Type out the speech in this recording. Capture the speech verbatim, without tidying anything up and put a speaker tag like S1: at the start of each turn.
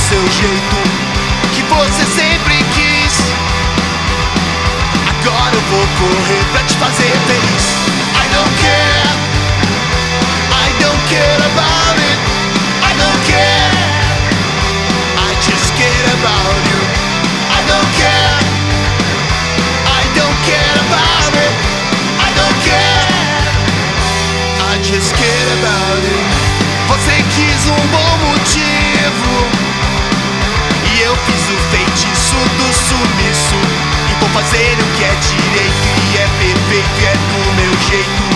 S1: seu jeito que você sempre quis. Agora eu vou correr pra te fazer feliz. I don't care, I don't care about it, I don't care, I just care about you. I don't care, I don't care about it, I don't care, I just care about you. Você quis um bom motivo e eu fiz o feitiço do sumiço. E vou fazer o que é direito e é perfeito e é do meu jeito.